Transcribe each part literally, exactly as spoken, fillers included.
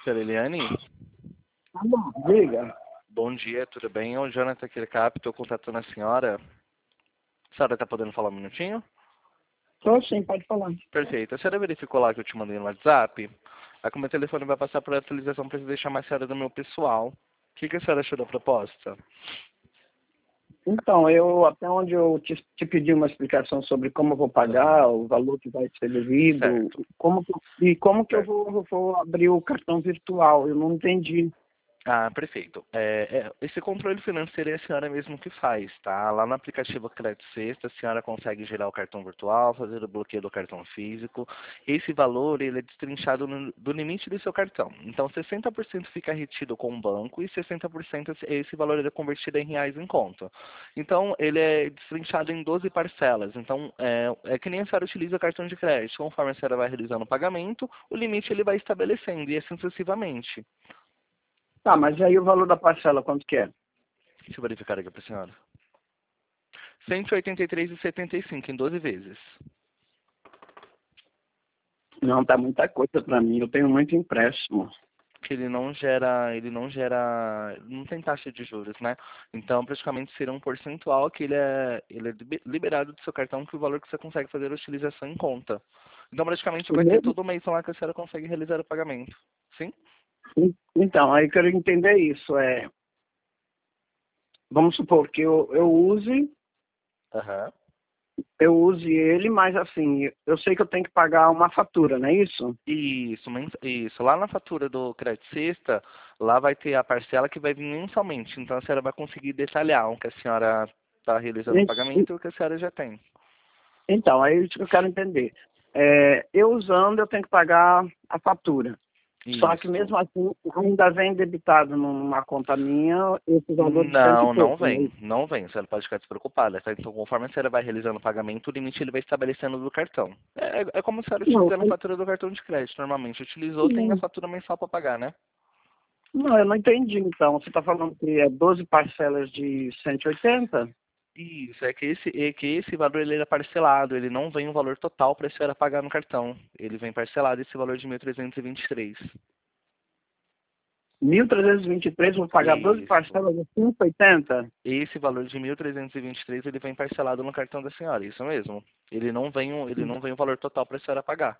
Senhora Eliane? Tá bom, diga. Bom dia, tudo bem? É o Jonathan Kirkap, estou contatando a senhora. A senhora está podendo falar um minutinho? Tô sim, pode falar. Perfeito. A senhora verificou lá que eu te mandei no WhatsApp? Aí como meu telefone vai passar por atualização para deixar mais senhora do meu pessoal. O que, que a senhora achou da proposta? Então, eu até onde eu te, te pedi uma explicação sobre como eu vou pagar, o valor que vai ser devido, Certo. como que, e como que eu Certo. vou, vou abrir o cartão virtual, eu não entendi. Ah, perfeito. É, é, esse controle financeiro é a senhora mesmo que faz, tá? Lá no aplicativo Crédito Sexta, a senhora consegue gerar o cartão virtual, fazer o bloqueio do cartão físico. Esse valor, ele é destrinchado no, do limite do seu cartão. Então, sessenta por cento fica retido com o banco e sessenta por cento esse valor ele é convertido em reais em conta. Então, ele é destrinchado em doze parcelas. Então, é, é que nem a senhora utiliza o cartão de crédito. Conforme a senhora vai realizando o pagamento, o limite ele vai estabelecendo e assim sucessivamente. Tá, mas aí o valor da parcela, quanto que é? Deixa eu verificar aqui para a senhora. cento e oitenta e três reais e setenta e cinco centavos em doze vezes. Não, tá muita coisa para mim, eu tenho muito empréstimo. Que ele não gera, ele não gera, não tem taxa de juros, né? Então, praticamente será um percentual que ele é, ele é liberado do seu cartão que o valor que você consegue fazer a utilização em conta. Então, praticamente vai ter todo mês lá que a senhora consegue realizar o pagamento. Sim? Então, aí eu quero entender isso, é, vamos supor que eu, eu use Aham. eu use ele, mas assim, eu sei que eu tenho que pagar uma fatura, não é isso? Isso, mens- isso. Lá na fatura do Crédito Sexta, lá vai ter a parcela que vai vir mensalmente. Então a senhora vai conseguir detalhar o que a senhora está realizando o E- e- pagamento e o que a senhora já tem. Então, é isso que eu quero entender. É, eu usando, eu tenho que pagar a fatura. Só que Isso. mesmo assim, ainda vem debitado numa conta minha esse valor de cento e Não, não pouco, né? vem, não vem. A senhora pode ficar despreocupada, tá? Então, conforme a senhora vai realizando o pagamento, o limite ele vai estabelecendo do cartão. É, é como se a senhora Não, utilizando a eu- fatura do cartão de crédito, normalmente. Utilizou, tem a não, fatura mensal para pagar, né? não, eu não entendi, então. Você está falando que é doze parcelas de cento e oitenta? Isso, é que esse, é que esse valor ele é parcelado, ele não vem o valor total para a senhora pagar no cartão. Ele vem parcelado esse valor de mil trezentos e vinte e três. mil trezentos e vinte e três, vou pagar doze Isso. parcelas de cento e oitenta? Esse valor de mil trezentos e vinte e três ele vem parcelado no cartão da senhora, isso mesmo. Ele não vem, o- ele não vem o valor total para a senhora pagar.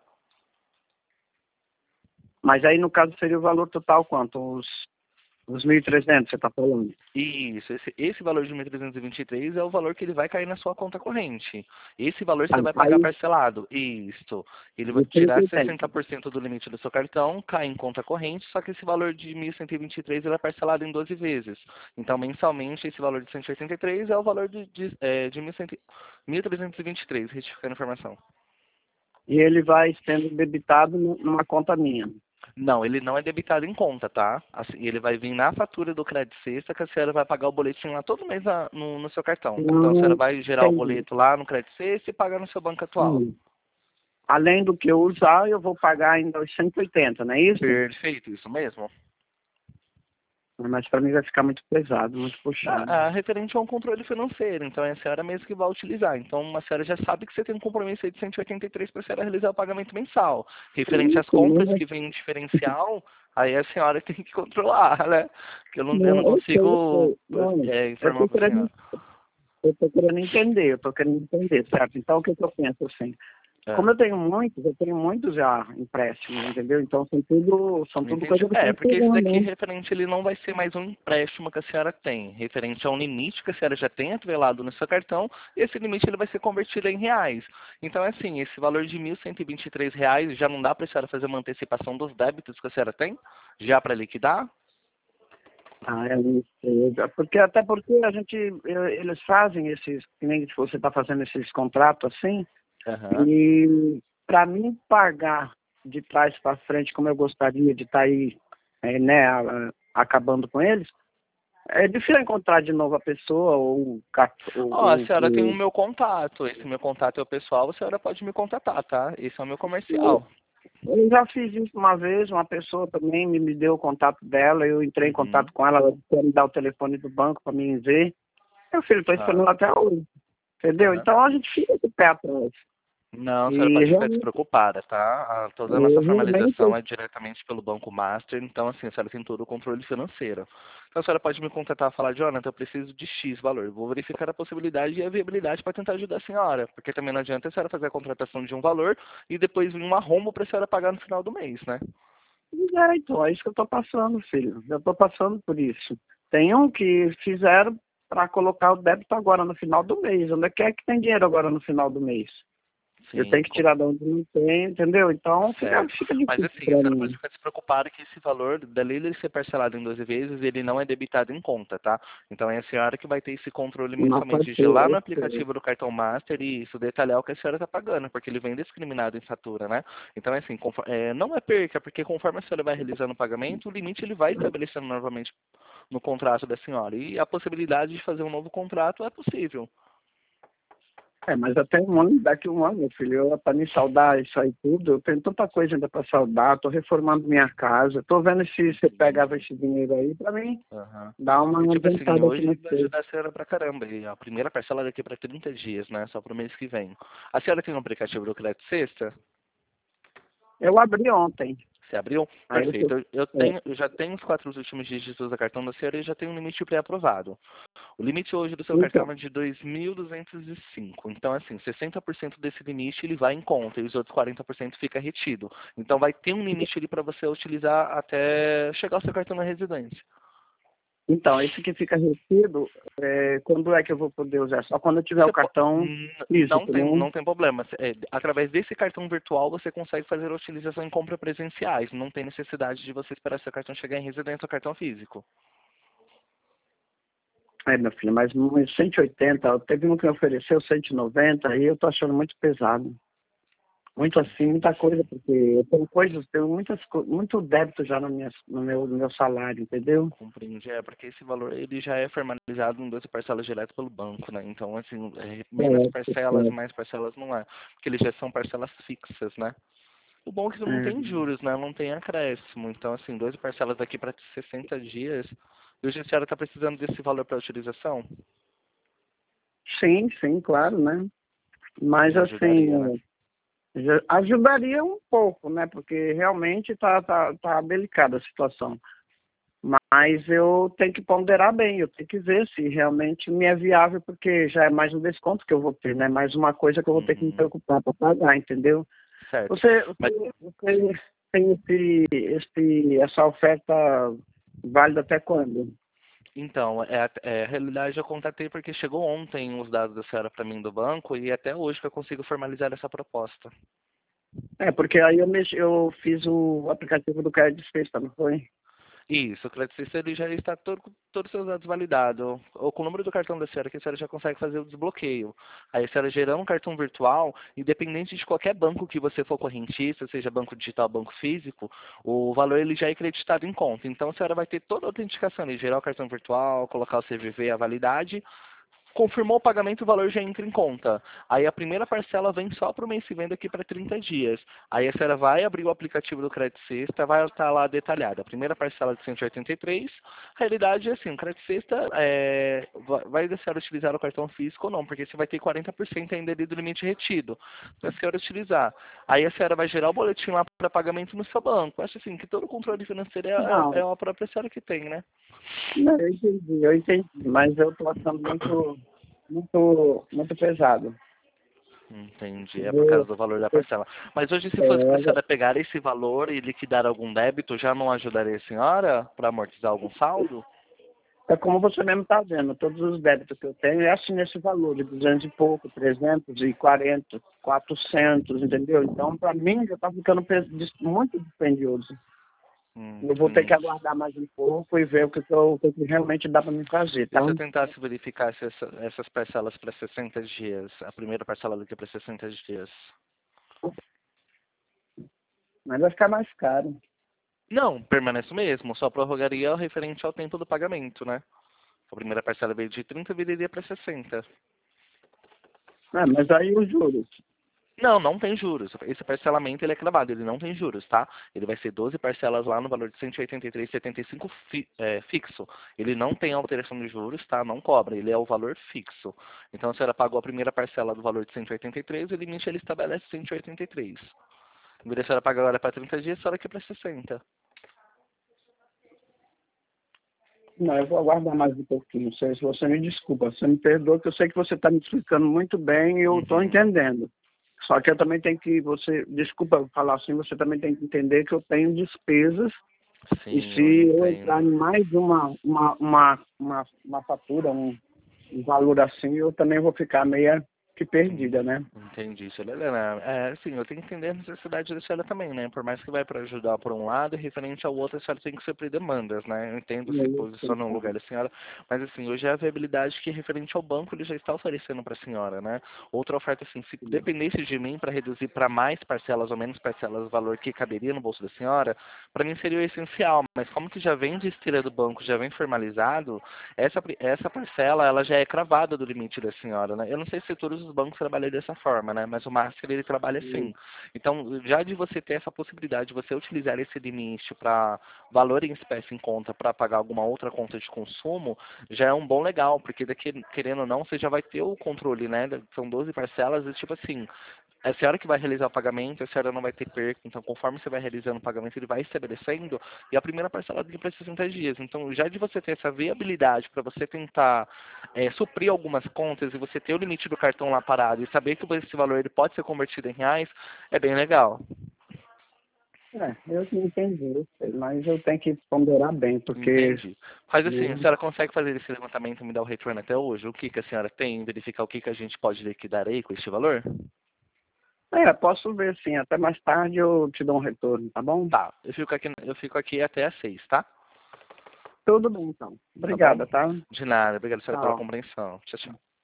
Mas aí, no caso, seria o valor total quanto? Os, os mil e trezentos, você está falando? Isso, esse, esse valor de mil trezentos e vinte e três é o valor que ele vai cair na sua conta corrente. Esse valor você Aí, vai pagar aí parcelado. Isso. Ele vai de cento tirar e oitenta. sessenta por cento do limite do seu cartão, cai em conta corrente, só que esse valor de mil cento e vinte e três ele é parcelado em doze vezes. Então, mensalmente, esse valor de cento e oitenta e três é o valor de, de, é, de mil trezentos e vinte e três, retificando a informação. E ele vai sendo debitado nu- numa conta minha. Não, ele não é debitado em conta, tá? Assim, ele vai vir na fatura do Crédito Sexta que a senhora vai pagar o boletim lá todo mês na- no, no seu cartão. Então a senhora Não, vai gerar o entendi. boleto lá no Crédito Sexta e pagar no seu banco atual. Hum. Além do que eu usar, eu vou pagar ainda os cento e oitenta, não é isso? Perfeito, isso mesmo. Mas para mim vai ficar muito pesado, muito puxado. Ah, ah, referente a um controle financeiro, então é a senhora mesmo que vai utilizar. Então a senhora já sabe que você tem um compromisso aí de cento e oitenta e três para a senhora realizar o pagamento mensal. Referente às Isso, compras não, que vem em diferencial, aí a senhora tem que controlar, né? Que eu não, eu não, não eu sei, eu consigo sei. Não, é, eu informar estou para a querendo, senhora. eu tô querendo entender, eu estou querendo entender, certo? Então o que, que eu penso assim? É. Como eu tenho muitos, eu tenho muitos já empréstimos, entendeu? Então são tudo, são tudo Entendi. coisa que eu É, tenho que porque esse pegar, daqui, né? referente, ele não vai ser mais um empréstimo que a senhora tem. Referente a um limite que a senhora já tem atrelado no seu cartão, esse limite ele vai ser convertido em reais. Então, é assim, esse valor de mil cento e vinte e três reais já não dá para a senhora fazer uma antecipação dos débitos que a senhora tem? Já para liquidar? Ah, é isso. É, porque, até porque a gente, eh, eles fazem esses, que nem você está fazendo esses contratos assim, Aham. e para mim pagar de trás para frente, como eu gostaria de estar aí, eh, né, a- a- acabando com eles, é difícil encontrar de novo a pessoa ou o, cap- Ó, a o, senhora tem o o, meu contato. Esse meu contato é o pessoal, a senhora pode me contatar, tá? Esse é o meu o- comercial. eu já fiz isso uma vez, uma pessoa também me, me deu o contato dela, eu entrei em Uhum. contato com ela, ela quer me dar o telefone do banco para mim ver. Meu filho, estou Ah, esperando até hoje. Entendeu? aham. Então a gente fica de pé atrás. Não, a senhora E pode ficar realmente, despreocupada, tá? A- toda a nossa eu formalização realmente é diretamente pelo Banco Master, então assim, a senhora tem todo o controle financeiro. Então a senhora pode me contatar e falar, Jonathan, eu preciso de X valor. Eu vou verificar a possibilidade e a viabilidade para tentar ajudar a senhora. Porque também não adianta a senhora fazer a contratação de um valor e depois vir um arrombo para a senhora pagar no final do mês, né? é, então, é isso que eu estou passando, filho. Eu estou passando por isso. Tem um que fizeram para colocar o débito agora no final do mês. Onde é que é que tem dinheiro agora no final do mês? Eu Sim, tenho que tirar de onde não tem, entendeu? Então fica, certo. fica Mas difícil assim, a para senhora pode mim. ficar despreocupada que esse valor, dali ele ser parcelado em doze vezes, ele não é debitado em conta, tá? Então é a senhora que vai ter esse controle Mas pode mensalmente de ir ser, lá no eu sei. aplicativo do cartão Master e isso detalhar o que a senhora está pagando, porque ele vem discriminado em fatura, né? Então é assim, confo- é, não é perca, porque conforme a senhora vai realizando o pagamento, o limite ele vai estabelecendo novamente no contrato da senhora. E a possibilidade de fazer um novo contrato é possível. É, mas até um ano, daqui a um ano, meu filho, para me saudar isso aí tudo, eu tenho tanta coisa ainda para saudar, estou reformando minha casa, estou vendo se você pegava esse dinheiro aí para mim Aham. dar uma E tipo assim, adiantada aqui hoje nas vai coisas. ajudar a senhora pra caramba. E a primeira parcela daqui para trinta dias, né? Só pro mês que vem. A senhora tem um aplicativo do Crédito Sexta? Eu abri ontem, Você abriu? aí eu, Perfeito. Eu, eu é, tenho, eu já tenho os quatro últimos dígitos do cartão da senhora e já tenho um limite pré-aprovado. O limite hoje do seu cartão então, é de dois mil duzentos e cinco. Então, assim, sessenta por cento desse limite ele vai em conta e os outros quarenta por cento fica retido. Então, vai ter um limite ali para você utilizar até chegar o seu cartão na residência. então, esse que fica retido, é, quando é que eu vou poder usar? Só quando eu tiver o Você po- cartão n- não físico, tem, né? não tem problema. É, através desse cartão virtual você consegue fazer a utilização em compra presenciais. Não tem necessidade de você esperar seu cartão chegar em residência ou cartão físico. É, meu filho, mas uns cento e oitenta, teve um que me ofereceu cento e noventa, aí eu tô achando muito pesado. Muito assim, muita coisa, porque eu tenho coisas, tenho muitas, co- muito débito já no, minha, no, meu, no meu salário, entendeu? Compreende? É, porque esse valor ele já é formalizado em doze parcelas direto pelo banco, né? Então, assim, é, menos É, parcelas, mais parcelas não é. Porque eles já são parcelas fixas, né? O bom é que não é, tem juros, né? Não tem acréscimo. Então, assim, doze parcelas daqui para sessenta dias. E hoje a senhora está precisando desse valor para utilização? sim, sim, claro, né? Mas Já ajudaria, né? assim, já ajudaria um pouco, né? Porque realmente tá, tá, tá delicada a situação. Mas eu tenho que ponderar bem, eu tenho que ver se realmente me é viável, porque já é mais um desconto que eu vou ter, né? Mais uma coisa que eu vou ter que me Uhum. preocupar para pagar, entendeu? Certo. Você, Mas você, você tem esse, esse, essa oferta válida até quando? então, é, é, a realidade eu contatei porque chegou ontem os dados da senhora para mim do banco e até hoje que eu consigo formalizar essa proposta. É, porque aí eu, mexi, eu fiz o aplicativo do Crédito Sexta, não foi? Isso, o Credit System ele já está todo, com todos os seus dados validados. Ou com o número do cartão da senhora, que a senhora já consegue fazer o desbloqueio. Aí a senhora gerando um cartão virtual, independente de qualquer banco que você for correntista, seja banco digital, banco físico, o valor ele já é creditado em conta. Então a senhora vai ter toda a autenticação ali, gerar o cartão virtual, colocar o C V V, a validade. Confirmou o pagamento, o valor já entra em conta. Aí a primeira parcela vem só para o mês que vem daqui para trinta dias. Aí a senhora vai abrir o aplicativo do Crédito Sexta, vai estar lá detalhada. A primeira parcela de cento e oitenta e três, a realidade é assim, o Crédito Sexta é, vai vai a senhora utilizar o cartão físico ou não, porque você vai ter quarenta por cento ainda ali do limite retido. Então a senhora utilizar. Aí a senhora vai gerar o boletim lá para pagamento no seu banco. Acho assim que todo o controle financeiro é, é, Não, é a própria senhora que tem, né? não, eu entendi, eu entendi, mas eu estou achando muito, muito, muito pesado. Entendi, Eu é por causa vou, do valor da parcela. Mas hoje, se fosse para a é, senhora pegar esse valor e liquidar algum débito, já não ajudaria a senhora para amortizar algum saldo? é como você mesmo está vendo, todos os débitos que eu tenho é assim nesse valor, de duzentos e pouco, trezentos e quarenta, quatrocentos, entendeu? Então, para mim, já está ficando pes- dis- muito dispendioso. Hum, Eu vou ter que Entendi. aguardar mais um pouco e ver o que, que, eu, o que que realmente dá para me fazer, E tá? se eu tentasse verificar se essa, essas parcelas para sessenta dias, a primeira parcela daqui para sessenta dias? Mas vai ficar mais caro. Não, permanece o mesmo, só prorrogaria o referente ao tempo do pagamento, né? A primeira parcela veio de trinta, viria para sessenta. Ah, mas aí os juros. Não, não tem juros. Esse parcelamento ele é cravado, ele não tem juros, tá? Ele vai ser doze parcelas lá no valor de cento e oitenta e três vírgula setenta e cinco fi, é, fixo. Ele não tem alteração de juros, tá? Não cobra, ele é o valor fixo. Então, se ela pagou a primeira parcela do valor de cento e oitenta e três, o limite ele estabelece cento e oitenta e três. Em vez de a senhora pagar agora para trinta dias, a senhora quer para sessenta. Não, eu vou aguardar mais um pouquinho. Se se você me desculpa, você me perdoa, que eu sei que você está me explicando muito bem e eu estou Uhum. entendendo. Só que eu também tenho que, você, desculpa eu falar assim, você também tem que entender que eu tenho despesas e Sim, eu se eu entrar entendo. em mais uma, uma, uma, uma, uma fatura, um, um valor assim, eu também vou ficar meio que perdida, Hum, né? Entendi, senhora Helena. É, sim, eu tenho que entender a necessidade da senhora também, né? Por mais que vai para ajudar por um lado, e referente ao outro, a senhora tem que suprir demandas, né? Eu entendo se Isso, posiciona no lugar da senhora, mas assim, hoje é a viabilidade que referente ao banco ele já está oferecendo para a senhora, né? Outra oferta, assim, se dependesse de mim para reduzir para mais parcelas ou menos parcelas o valor que caberia no bolso da senhora, para mim seria o essencial, mas como que já vem de esteira do banco, já vem formalizado, essa, essa parcela, ela já é cravada do limite da senhora, né? Eu não sei se todos os bancos trabalham dessa forma, né? Mas o Master, ele trabalha assim. Então, já de você ter essa possibilidade de você utilizar esse limite para valor em espécie em conta para pagar alguma outra conta de consumo, já é um bom legal, porque daqui, querendo ou não, você já vai ter o controle, né? São doze parcelas e tipo assim, é a senhora que vai realizar o pagamento, a senhora não vai ter perca. Então, conforme você vai realizando o pagamento, ele vai estabelecendo. E a primeira parcela dele para sessenta dias. Então, já de você ter essa viabilidade para você tentar é, suprir algumas contas e você ter o limite do cartão lá parado e saber que esse valor ele pode ser convertido em reais, é bem legal. é, eu entendi, eu sei, mas eu tenho que ponderar bem, porque Entendi. Faz assim, a né, senhora consegue fazer esse levantamento e me dar o retorno até hoje? O que, que a senhora tem? Verificar o que, que a gente pode liquidar aí com este valor? é, posso ver sim, até mais tarde eu te dou um retorno, tá bom? Tá, eu fico aqui, eu fico aqui até às seis, tá? Tudo bem então. Tá bom? Obrigada, tá? De nada. Obrigado, senhora, pela Tchau. compreensão. Tchau, tchau.